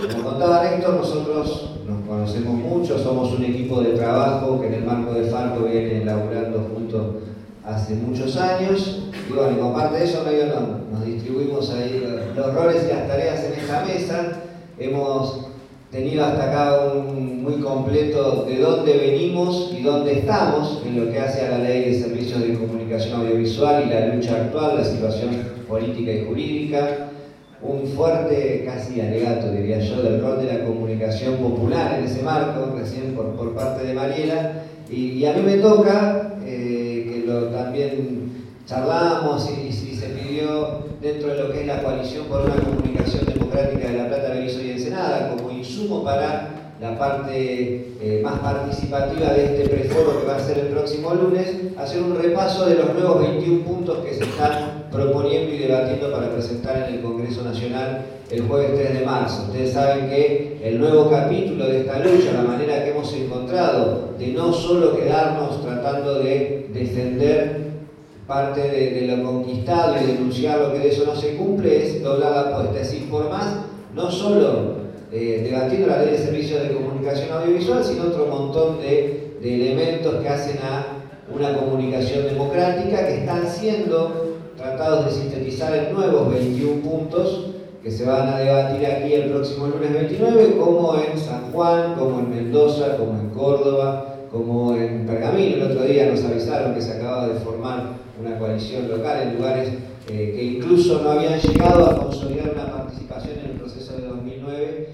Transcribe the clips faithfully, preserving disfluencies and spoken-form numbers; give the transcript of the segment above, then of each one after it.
Como contaba Néstor, nosotros nos conocemos mucho, somos un equipo de trabajo que en el marco de Farco viene elaborando juntos hace muchos años. Y bueno, y como parte de eso medio nos, nos distribuimos ahí los, los roles y las tareas en esta mesa. Hemos tenido hasta acá un muy completo de dónde venimos y dónde estamos en lo que hace a la Ley de Servicios de Comunicación Audiovisual y la lucha actual, la situación política y jurídica. Un fuerte, casi alegato, diría yo, del rol de la comunicación popular en ese marco, recién por, por parte de Mariela. Y, y a mí me toca, eh, que lo, también charlamos y, y se pidió dentro de lo que es la coalición por una comunicación democrática de La Plata, Berisso y Ensenada, como insumo para la parte eh, más participativa de este preforo que va a ser el próximo lunes, hacer un repaso de los nuevos veintiún puntos que se están proponiendo y debatiendo para presentar en el Congreso Nacional el jueves tres de marzo. Ustedes saben que el nuevo capítulo de esta lucha, la manera que hemos encontrado de no solo quedarnos tratando de defender parte de, de lo conquistado y denunciar lo que de eso no se cumple, es doblar la apuesta. Es decir, por más, no solo eh, debatiendo la Ley de Servicios de Comunicación Audiovisual, sino otro montón de, de elementos que hacen a una comunicación democrática, que están siendo tratados de sintetizar en nuevos veintiún puntos que se van a debatir aquí el próximo lunes veintinueve, como en San Juan, como en Mendoza, como en Córdoba, como en Pergamino. El otro día nos avisaron que se acaba de formar una coalición local en lugares eh, que incluso no habían llegado a consolidar una participación en el proceso de dos mil nueve,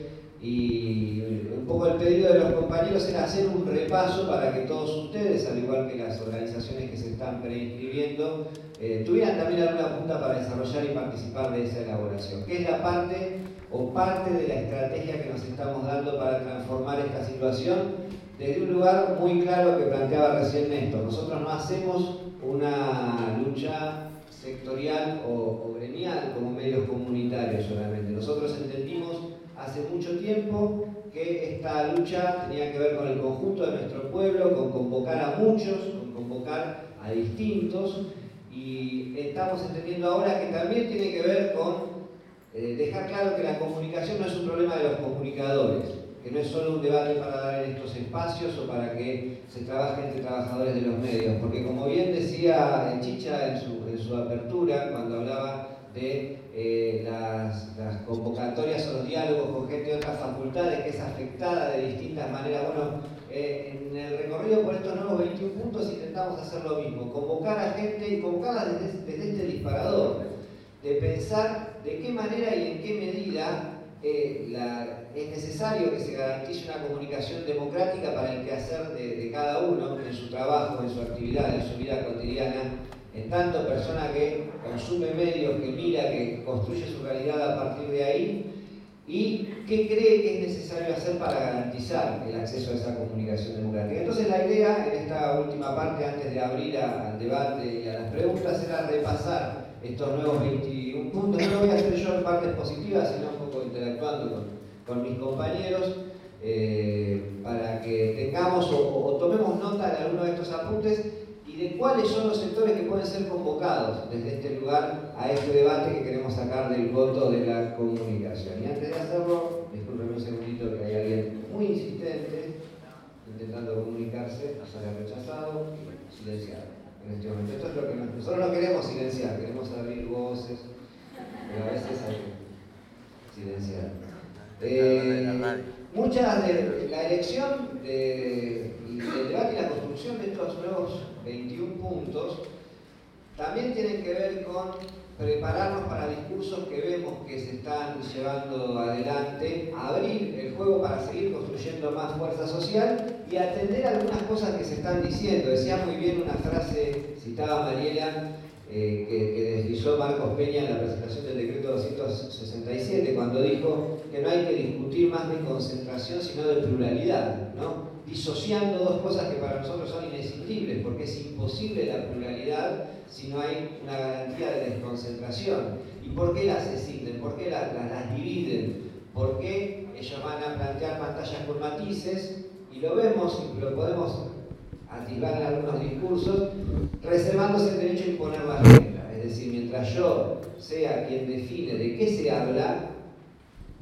y un poco el pedido de los compañeros era hacer un repaso para que todos ustedes, al igual que las organizaciones que se están preinscribiendo, eh, tuvieran también alguna punta para desarrollar y participar de esa elaboración, que es la parte o parte de la estrategia que nos estamos dando para transformar esta situación desde un lugar muy claro que planteaba recién Néstor. Nosotros no hacemos una lucha sectorial o, o gremial como medios comunitarios solamente. Nosotros entendimos hace mucho tiempo que esta lucha tenía que ver con el conjunto de nuestro pueblo, con convocar a muchos, con convocar a distintos, y estamos entendiendo ahora que también tiene que ver con eh, dejar claro que la comunicación no es un problema de los comunicadores, que no es solo un debate para dar en estos espacios o para que se trabaje entre trabajadores de los medios, porque como bien decía Chicha en su, en su apertura, cuando hablaba de eh, las, las convocatorias o los diálogos con gente de otras facultades que es afectada de distintas maneras, bueno, eh, en el recorrido por estos nuevos veintiún puntos intentamos hacer lo mismo, convocar a gente y convocarla desde, desde este disparador, de pensar de qué manera y en qué medida Eh, la, es necesario que se garantice una comunicación democrática para el quehacer de, de cada uno en su trabajo, en su actividad, en su vida cotidiana, en tanto persona que consume medios, que mira, que construye su realidad a partir de ahí, y qué cree que es necesario hacer para garantizar el acceso a esa comunicación democrática. Entonces la idea en esta última parte, antes de abrir a, al debate y a las preguntas, era repasar estos nuevos veintiún puntos. No lo voy a hacer yo en partes positivas, sino un poco interactuando con, con mis compañeros, eh, para que tengamos o, o tomemos nota de algunos de estos apuntes y de cuáles son los sectores que pueden ser convocados desde este lugar a este debate que queremos sacar del voto de la comunicación. Y antes de hacerlo, discúlpenme un segundito que hay alguien muy insistente intentando comunicarse, se haya rechazado y silenciado. En este momento. Esto es lo que nos, nosotros no queremos silenciar, queremos abrir voces, pero a veces hay que silenciar. Eh, muchas de la elección de, y el debate y la construcción de estos nuevos veintiún puntos también tienen que ver con prepararnos para discursos que vemos que se están llevando adelante, abrir el juego para seguir construyendo más fuerza social y atender algunas cosas que se están diciendo. Decía muy bien una frase, citaba Mariela, eh, que, que deslizó Marcos Peña en la presentación del decreto doscientos sesenta y siete, cuando dijo que no hay que discutir más de concentración sino de pluralidad, ¿no? Disociando dos cosas que para nosotros son inescindibles, porque es imposible la pluralidad si no hay una garantía de desconcentración. ¿Y por qué las escinden? ¿Por qué las, las, las dividen? ¿Por qué ellos van a plantear pantallas con matices? Y lo vemos, y lo podemos atisbar en algunos discursos, reservándose el derecho a imponer las reglas. Es decir, mientras yo sea quien define de qué se habla,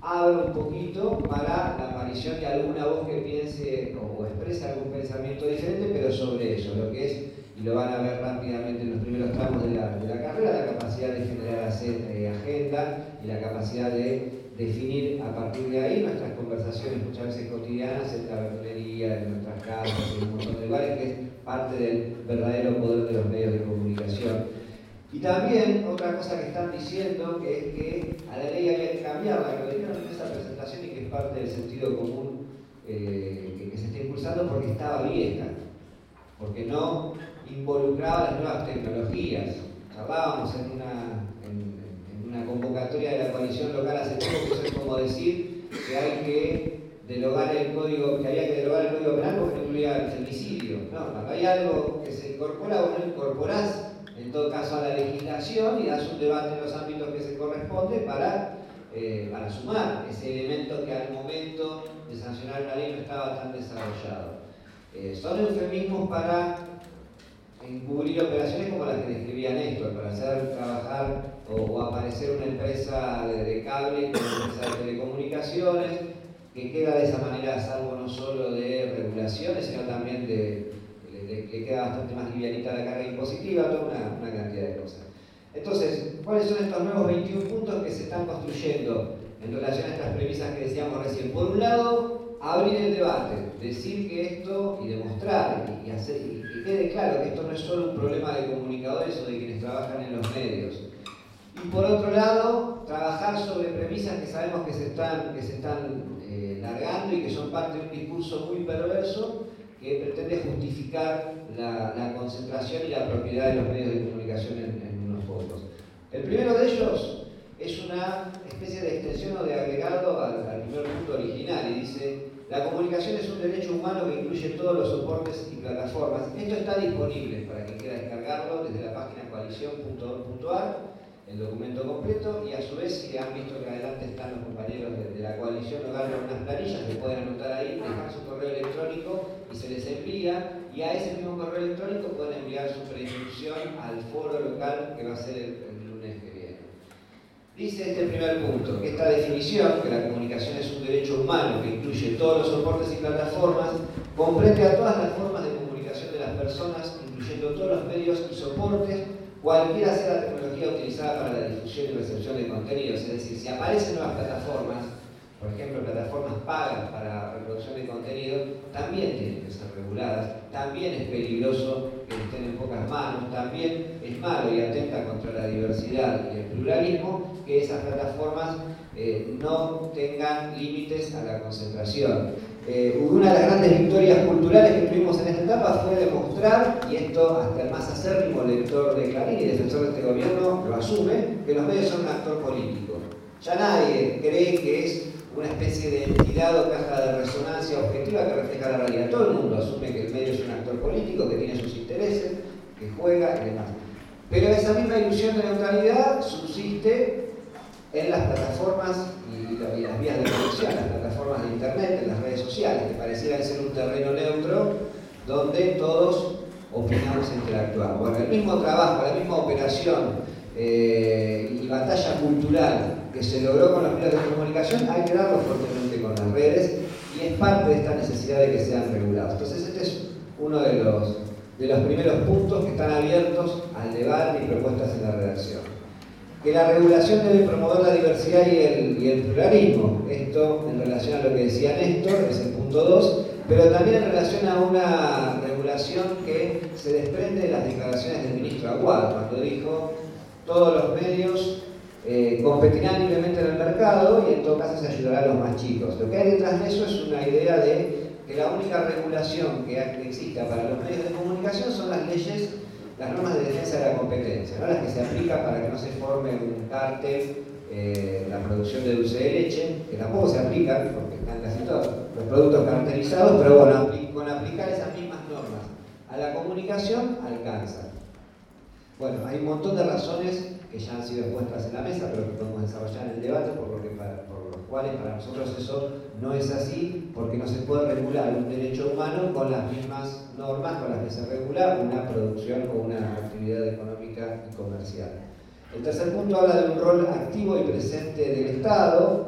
abre un poquito para la aparición de alguna voz que piense o, o exprese algún pensamiento diferente, pero sobre eso, lo que es, y lo van a ver rápidamente en los primeros tramos de la, de la carrera, la capacidad de generar eh, agenda y la capacidad de definir a partir de ahí nuestras conversaciones muchas veces cotidianas en la verdulería, en nuestras casas, en un montón de lugares, que es parte del verdadero poder de los medios de comunicación. Y también otra cosa que están diciendo, que es que a la ley había que cambiarla, que lo dijeron en esa presentación y que es parte del sentido común eh, que, que se está impulsando, porque estaba vieja, porque no involucraba las nuevas tecnologías. Hablábamos en una, en, en una convocatoria de la coalición local hace poco, que eso es como decir que hay que derogar el código, que había que derogar el código penal porque no incluía el femicidio. No, cuando hay algo que se incorpora, vos no incorporás en todo caso a la legislación y das un debate en los ámbitos que se corresponde para, eh, para sumar ese elemento que al momento de sancionar una ley no estaba tan desarrollado. Eh, son eufemismos para encubrir operaciones como las que describía Néstor, para hacer trabajar o, o aparecer una empresa de, de cable, una empresa de telecomunicaciones, que queda de esa manera a salvo no solo de regulaciones, sino también de que queda bastante más livianita la carga impositiva, toda una, una cantidad de cosas. Entonces, ¿cuáles son estos nuevos veintiún puntos que se están construyendo en relación a estas premisas que decíamos recién? Por un lado, abrir el debate, decir que esto, y demostrar, y, y, hacer, y que quede claro que esto no es solo un problema de comunicadores o de quienes trabajan en los medios. Y por otro lado, trabajar sobre premisas que sabemos que se están, que se están eh, largando y que son parte de un discurso muy perverso, que pretende justificar la, la concentración y la propiedad de los medios de comunicación en, en unos pocos. El primero de ellos es una especie de extensión o de agregado al, al primer punto original y dice: la comunicación es un derecho humano que incluye todos los soportes y plataformas. Esto está disponible para quien quiera descargarlo desde la página coalición punto org punto ar, el documento completo, y a su vez, si han visto que adelante están los compañeros de, de la coalición, nos dan unas planillas que pueden anotar ahí, dejar su correo electrónico y se les envía, y a ese mismo correo electrónico pueden enviar su preinscripción al foro local que va a ser el, el lunes que viene. Dice este primer punto, que esta definición, que la comunicación es un derecho humano que incluye todos los soportes y plataformas, comprende a todas las formas de comunicación de las personas, incluyendo todos los medios y soportes, cualquiera sea la tecnología utilizada para la difusión y recepción de contenidos. Es decir, si aparecen nuevas plataformas, por ejemplo, plataformas pagas para reproducción de contenido, también tienen que ser reguladas, también es peligroso que estén en pocas manos, también es malo y atenta contra la diversidad y el pluralismo que esas plataformas eh, no tengan límites a la concentración. Eh, una de las grandes victorias culturales que tuvimos en esta etapa fue demostrar, y esto hasta el más acérrimo lector de Clarín y defensor de este gobierno lo asume, que los medios son un actor político. Ya nadie cree que es una especie de entidad o caja de resonancia objetiva que refleja la realidad. Todo el mundo asume que el medio es un actor político, que tiene sus intereses, que juega y demás. Pero esa misma ilusión de neutralidad subsiste en las plataformas y las vías de conexión, las plataformas de internet, en las redes sociales, que parecieran ser un terreno neutro donde todos opinamos e interactuamos. Bueno, el mismo trabajo, la misma operación eh, y batalla cultural que se logró con los medios de comunicación, hay que darlo fuertemente con las redes, y es parte de esta necesidad de que sean regulados. Entonces este es uno de los, de los primeros puntos que están abiertos al debate y propuestas en la redacción. Que la regulación debe promover la diversidad y el, y el pluralismo. Esto en relación a lo que decía Néstor, es el punto dos, pero también en relación a una regulación que se desprende de las declaraciones del ministro Aguado, cuando dijo: todos los medios eh, competirán libremente en el mercado y en todo caso se ayudará a los más chicos. Lo que hay detrás de eso es una idea de que la única regulación que exista para los medios de comunicación son las leyes, las normas de defensa de la competencia, ¿no? Las que se aplican para que no se forme un cártel, eh, la producción de dulce de leche, que tampoco se aplican porque están casi todos los productos cartelizados, pero bueno, apl con aplicar esas mismas normas a la comunicación alcanza. Bueno, hay un montón de razones que ya han sido expuestas en la mesa, pero que podemos desarrollar en el debate, por, lo que para, por los cuales para nosotros eso no es así, porque no se puede regular un derecho humano con las mismas normas con las que se regula una producción o una actividad económica y comercial. El tercer punto habla de un rol activo y presente del Estado.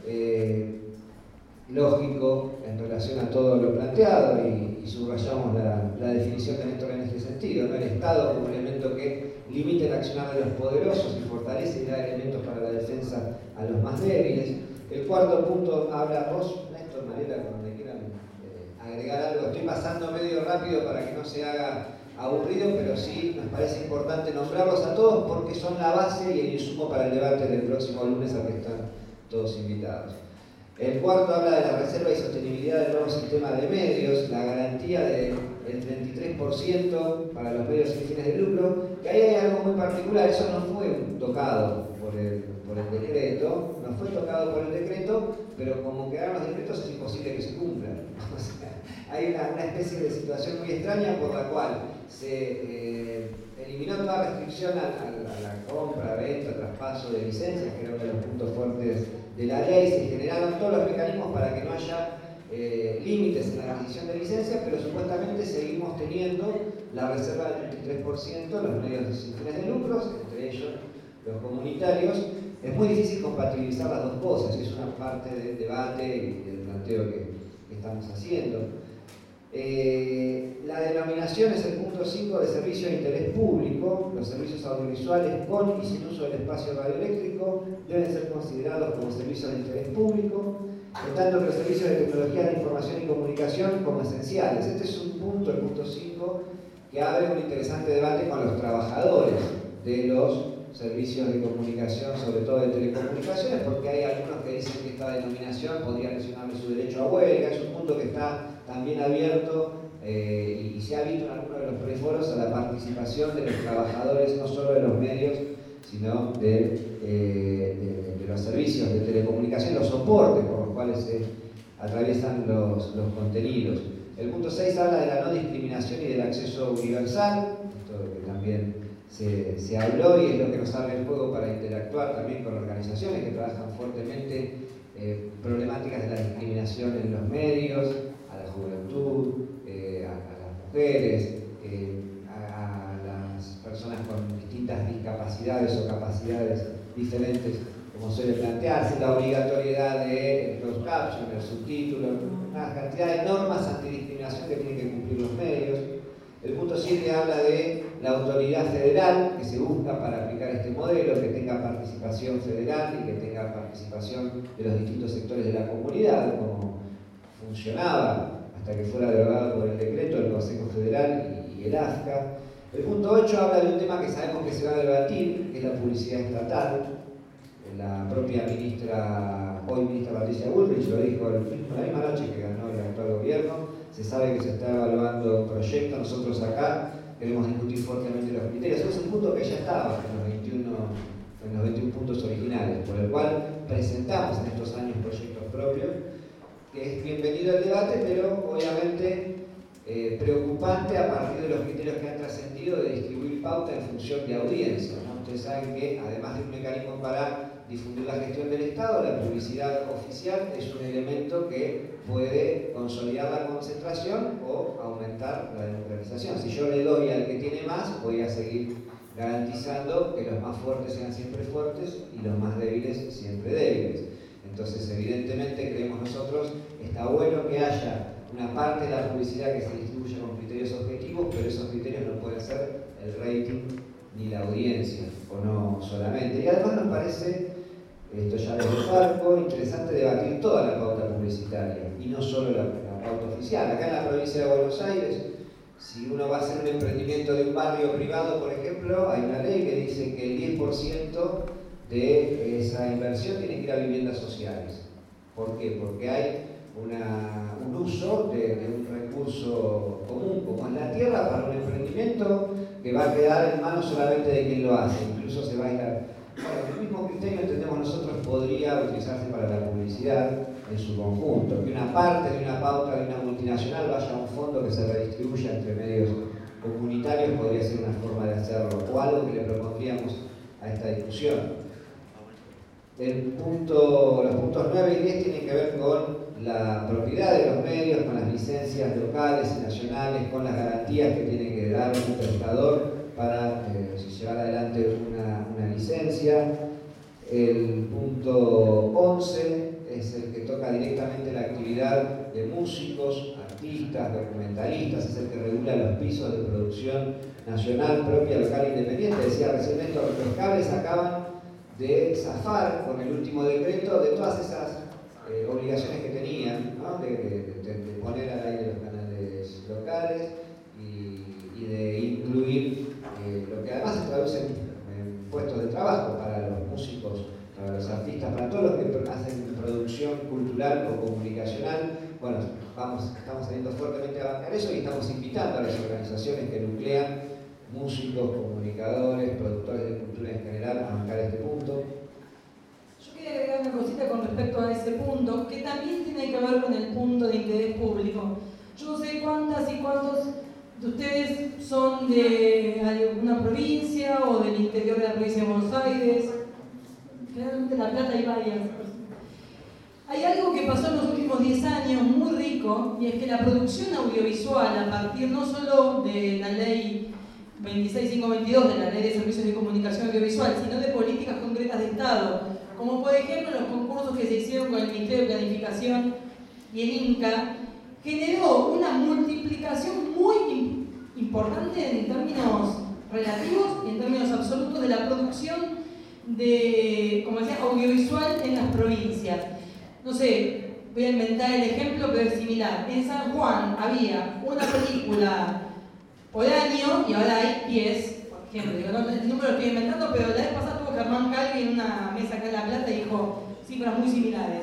eh, lógico en relación a todo lo planteado y, y subrayamos la, la definición de Néstor en este sentido, ¿no? El Estado como elemento que limita el accionar de los poderosos y fortalece y da elementos para la defensa a los más débiles. El cuarto punto habla vos, Néstor, Mariela, cuando me quieran eh, agregar algo. Estoy pasando medio rápido para que no se haga aburrido, pero sí nos parece importante nombrarlos a todos porque son la base y el insumo para el debate del próximo lunes al que están todos invitados. El cuarto habla de la reserva y sostenibilidad del nuevo sistema de medios, la garantía del treinta y tres por ciento para los medios sin fines de lucro, que ahí hay algo muy particular, eso no fue tocado por el, por el decreto, no fue tocado por el decreto, pero como quedaron los decretos es imposible que se cumplan. O sea, hay una, una especie de situación muy extraña por la cual se eh, eliminó toda restricción a, a, a la compra, venta, traspaso de licencias, que era uno de los puntos fuertes de la ley. Se generaron todos los mecanismos para que no haya eh, límites en la adquisición de licencias, pero supuestamente seguimos teniendo la reserva del treinta y tres por ciento, los medios sin fines de lucros, entre ellos los comunitarios. Es muy difícil compatibilizar las dos cosas, es una parte del debate y del planteo que, que estamos haciendo. Eh, la denominación es el punto cinco de servicio de interés público. Los servicios audiovisuales con y sin uso del espacio radioeléctrico deben ser considerados como servicios de interés público, en tanto que los servicios de tecnología de información y comunicación como esenciales. Este es un punto, el punto cinco, que abre un interesante debate con los trabajadores de los servicios de comunicación, sobre todo de telecomunicaciones, porque hay algunos que dicen que esta denominación podría lesionarle su derecho a huelga. Es un punto que está también abierto eh, y se ha visto en algunos de los preforos a la participación de los trabajadores, no solo de los medios, sino de, eh, de, de los servicios de telecomunicación, los soportes por los cuales se atraviesan los, los contenidos. El punto seis habla de la no discriminación y del acceso universal, esto que también se, se habló y es lo que nos abre el juego para interactuar también con organizaciones que trabajan fuertemente eh, problemáticas de la discriminación en los medios, a la juventud, eh, a, a las mujeres, eh, a, a las personas con distintas discapacidades o capacidades diferentes, como suele plantearse, la obligatoriedad de los captions, el subtítulo, una cantidad de normas antidiscriminación que tienen que cumplir los medios. El punto siete habla de la autoridad federal que se busca para aplicar este modelo, que tenga participación federal y que tenga participación de los distintos sectores de la comunidad, como funcionaba hasta que fuera derogado por el decreto del Consejo Federal y, y el A F C A. El punto ocho habla de un tema que sabemos que se va a debatir, que es la publicidad estatal. La propia ministra, hoy ministra Patricia Bullrich, lo dijo la misma noche que ganó el actual gobierno. Se sabe que se está evaluando un proyecto, nosotros acá queremos discutir fuertemente los criterios. Es un punto que ya estaba en los veintiuno, en los veintiún puntos originales, por el cual presentamos en estos años proyectos propios, que es bienvenido al debate, pero obviamente eh, preocupante a partir de los criterios que han trascendido de distribuir pauta en función de audiencia, ¿no? Ustedes saben que además de un mecanismo para difundir la gestión del Estado, la publicidad oficial es un elemento que puede consolidar la concentración o aumentar la democratización. Si yo le doy al que tiene más, voy a seguir garantizando que los más fuertes sean siempre fuertes y los más débiles siempre débiles. Entonces, evidentemente, creemos nosotros, está bueno que haya una parte de la publicidad que se distribuya con criterios objetivos, pero esos criterios no pueden ser el rating ni la audiencia, o no solamente. Y además nos parece, esto ya desde Farco, interesante debatir toda la pauta publicitaria y no solo la, la pauta oficial. Acá en la provincia de Buenos Aires, si uno va a hacer un emprendimiento de un barrio privado, por ejemplo, hay una ley que dice que el diez por ciento de esa inversión tiene que ir a viviendas sociales. ¿Por qué? Porque hay una, un uso de, de un recurso común, como es la tierra, para un emprendimiento que va a quedar en manos solamente de quien lo hace. Incluso se va a ir a... Bueno, el mismo criterio, entendemos nosotros, podría utilizarse para la publicidad en su conjunto. Que una parte de una pauta de una multinacional vaya a un fondo que se redistribuya entre medios comunitarios podría ser una forma de hacerlo, o algo que le propondríamos a esta discusión. El punto, los puntos nueve y diez tienen que ver con la propiedad de los medios, con las licencias locales y nacionales, con las garantías que tiene que dar un prestador para eh, llevar adelante una, una licencia. El punto once es el que toca directamente la actividad de músicos, artistas, documentalistas, es el que regula los pisos de producción nacional, propia, local e independiente. Decía recién Néstor, los cables acaban de zafar con el último decreto de todas esas eh, obligaciones que tenían, ¿no? de, de, de, de poner al aire los canales locales y, y de incluir eh, lo que además se traduce en, en puestos de trabajo para los músicos, para los artistas, para todos los que hacen producción cultural o comunicacional. Bueno, vamos, estamos saliendo fuertemente a bancar eso y estamos invitando a las organizaciones que nuclean músicos, comunicadores, productores de cultura en general a bancar este punto. Yo quería agregar una cosita con respecto a ese punto, que también tiene que ver con el punto de interés público. Yo no sé cuántas y cuántos de ustedes son de alguna provincia o del interior de la provincia de Buenos Aires. Generalmente en La Plata hay varias. Hay algo que pasó en los últimos diez años muy rico, y es que la producción audiovisual, a partir no solo de la ley veintiséis mil quinientos veintidós, de la ley de servicios de comunicación audiovisual, sino de políticas concretas de Estado, como por ejemplo los concursos que se hicieron con el Ministerio de Planificación y el INCA, generó una multiplicación muy importante en términos relativos y en términos absolutos de la producción de, como decía, audiovisual en las provincias. No sé, voy a inventar el ejemplo, pero es similar. En San Juan había una película por año y ahora hay diez, por ejemplo. Digo, no, el número lo estoy inventando, pero la vez pasada tuvo Germán Calvi en una mesa acá en La Plata y dijo cifras muy similares.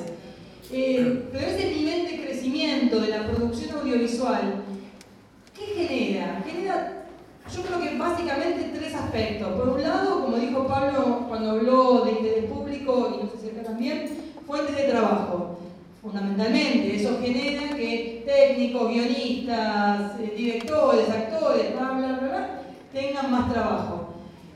Eh, pero ese nivel de crecimiento de la producción audiovisual, ¿qué genera? Genera, yo creo que básicamente tres aspectos. Por un lado, como dijo Pablo cuando habló de interés público, y no sé si acá también, fuentes de trabajo. Fundamentalmente, eso genera que técnicos, guionistas, eh, directores, actores, bla, bla, bla, bla, tengan más trabajo.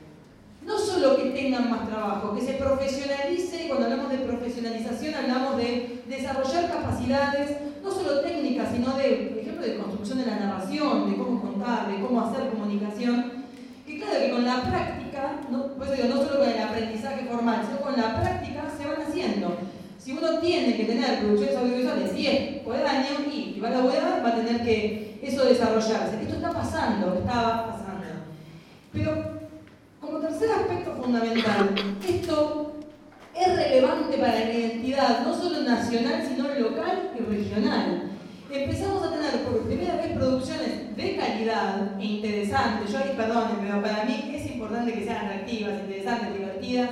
No solo que tengan más trabajo, que se profesionalice, cuando hablamos de profesionalización hablamos de desarrollar capacidades, no solo técnicas, sino de, por ejemplo, de construcción de la narración, de cómo contar, de cómo hacer comunicación. Que claro que con la práctica, no, por eso digo, no solo con el aprendizaje formal, sino con la práctica se van haciendo. Si uno tiene que tener producciones audiovisuales diez por año y, y va a laburar, va a tener que eso desarrollarse. Esto está pasando, estaba pasando. Pero como tercer aspecto fundamental, esto es relevante para la identidad, no solo nacional, sino local y regional. Empezamos a tener por primera vez producciones de calidad e interesantes. Yo ahí, perdonen, pero para mí es importante que sean atractivas, interesantes, divertidas.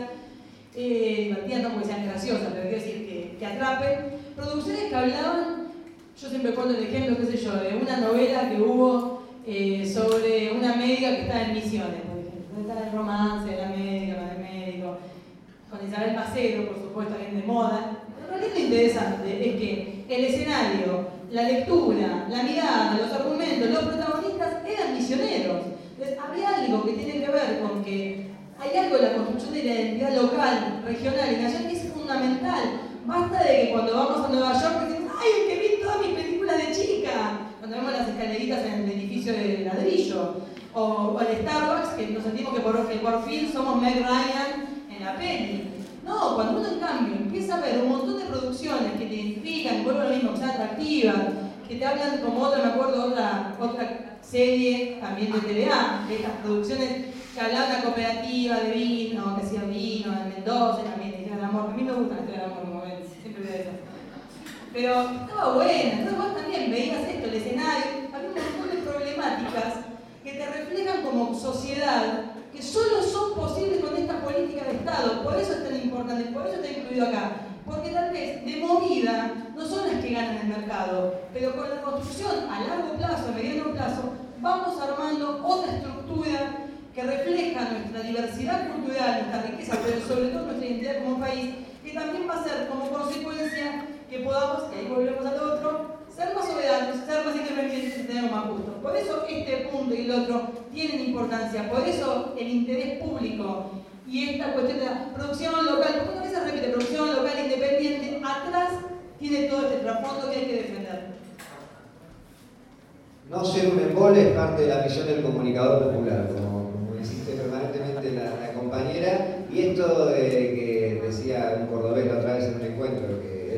Eh, divertidas no porque sean graciosas, pero quiero decir que, que atrapen. Producciones que hablaban, yo siempre pongo el ejemplo, qué sé yo, de una novela que hubo eh, sobre una médica que está en Misiones, por ejemplo. Está el romance de la médica con el médico, con Isabel Macedo, por supuesto, alguien de moda. Pero lo lindo interesante es que el escenario, la lectura, la mirada, los argumentos, los protagonistas eran misioneros. Entonces, había algo que tiene que ver con que hay algo de la construcción de la identidad local, regional y nacional que es fundamental. Basta de que cuando vamos a Nueva York decimos, ¡ay, el que vi todas mis películas de chica! Cuando vemos las escaleritas en el edificio de ladrillo. O, o el Starbucks, que nos sentimos que por, que por fin somos Meg Ryan en la peli. No, cuando uno en cambio empieza a ver un montón de producciones que te identifican, que vuelven lo mismo, que sean atractivas, que te hablan como otra, me acuerdo, otra, otra serie también de T V A, de estas producciones que hablaba de una cooperativa de vino, que hacía vino en Mendoza, también de Historia de Amor. A mí me gusta la Historia de Amor, como ven, siempre veo eso. Pero estaba buena, entonces vos también veías esto, el escenario, había un montón de problemáticas que te reflejan como sociedad, que solo son posibles con esta política de Estado. Por eso es tan importante, por eso está incluido acá. Porque tal vez de movida no son las que ganan el mercado, pero con la construcción a largo plazo, a mediano plazo, vamos armando otra estructura que refleja nuestra diversidad cultural, nuestra riqueza, pero sobre todo nuestra identidad como país, que también va a ser como consecuencia que podamos, y ahí volvemos al otro, ser más soberanos, ser más independientes y tener más gustos. Por eso este punto y el otro tienen importancia, por eso el interés público y esta cuestión de la producción local, porque una vez se repite, producción local independiente, atrás tiene todo este trasfondo que hay que defender. No ser un embole es parte de la misión del comunicador popular, como, como insiste permanentemente la, la compañera, y esto de que decía un cordobés la otra vez en un encuentro, que él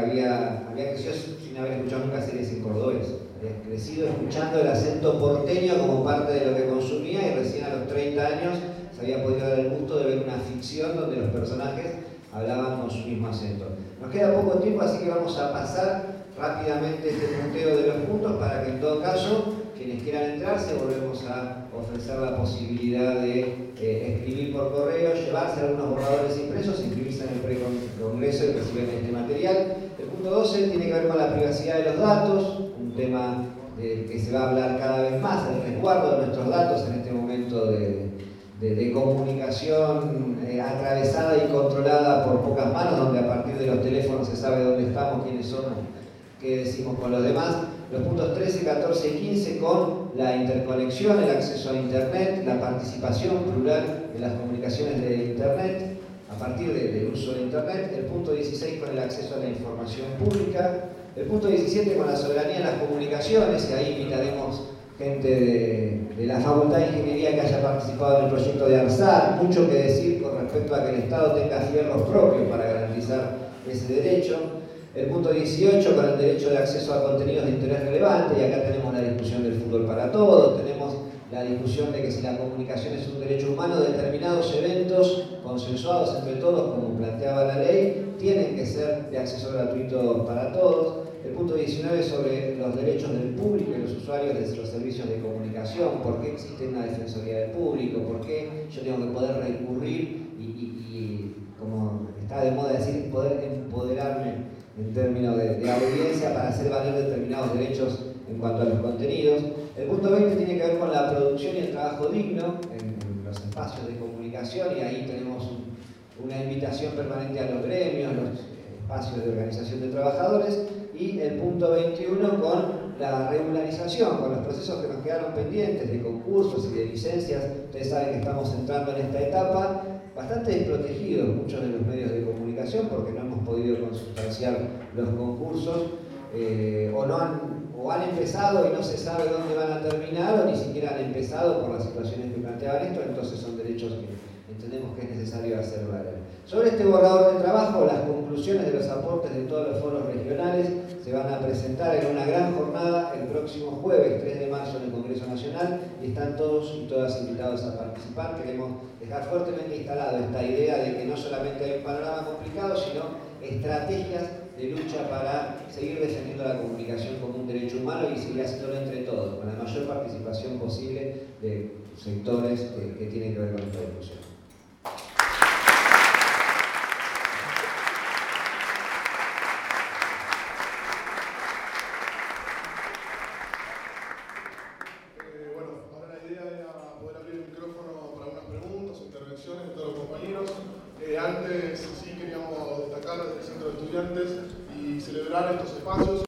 había, había crecido sin haber escuchado nunca series en cordobés. Había crecido escuchando el acento porteño como parte de lo que consumía y recién a los treinta años se había podido dar el gusto de ver una ficción donde los personajes hablaban con su mismo acento. Nos queda poco tiempo, así que vamos a pasar rápidamente este punteo de los puntos para que en todo caso quienes quieran entrarse volvemos a ofrecer la posibilidad de eh, escribir por correo, llevarse algunos borradores impresos, inscribirse en el precongreso y recibir este material. El punto doce tiene que ver con la privacidad de los datos, un tema de, que se va a hablar cada vez más, el resguardo de nuestros datos en este momento de, de, de comunicación eh, atravesada y controlada por pocas manos, donde a partir de los teléfonos se sabe dónde estamos, quiénes somos, qué decimos con los demás. Los puntos trece, catorce y quince con la interconexión, el acceso a Internet, la participación plural en las comunicaciones de Internet, a partir de, del uso de Internet. El punto dieciséis con el acceso a la información pública. El punto diecisiete con la soberanía en las comunicaciones, y ahí invitaremos gente de, de la Facultad de Ingeniería que haya participado en el proyecto de ARSAT, mucho que decir con respecto a que el Estado tenga fierros propios para garantizar ese derecho. El punto dieciocho con el derecho de acceso a contenidos de interés relevante, y acá tenemos la discusión del fútbol para todos, tenemos la discusión de que si la comunicación es un derecho humano, determinados eventos consensuados entre todos, como planteaba la ley, tienen que ser de acceso gratuito para todos. El punto diecinueve sobre los derechos del público y los usuarios de los servicios de comunicación, por qué existe una defensoría del público, por qué yo tengo que poder recurrir y, y, y como está de moda decir, poder empoderarme en términos de, de audiencia para hacer valer determinados derechos en cuanto a los contenidos. El punto veinte tiene que ver con la producción y el trabajo digno en, en los espacios de comunicación, y ahí tenemos un, una invitación permanente a los gremios, los espacios de organización de trabajadores. Y el punto veintiuno con la regularización, con los procesos que nos quedaron pendientes de concursos y de licencias. Ustedes saben que estamos entrando en esta etapa bastante desprotegidos muchos de los medios de comunicación porque no hemos podido consustanciar los concursos eh, o, no han, o han empezado y no se sabe dónde van a terminar, o ni siquiera han empezado por las situaciones que planteaban esto. Entonces son derechos que entendemos que es necesario hacer valer. Sobre este borrador de trabajo, las conclusiones de los aportes de todos los foros regionales se van a presentar en una gran jornada el próximo jueves tres de marzo en el Congreso Nacional, y están todos y todas invitados a participar. Queremos dejar fuertemente instalado esta idea de que no solamente hay un panorama complicado, sino estrategias de lucha para seguir defendiendo la comunicación como un derecho humano y seguir haciéndolo entre todos, con la mayor participación posible de sectores que, que tienen que ver con esta discusión. Antes sí queríamos destacar desde el Centro de Estudiantes y celebrar estos espacios.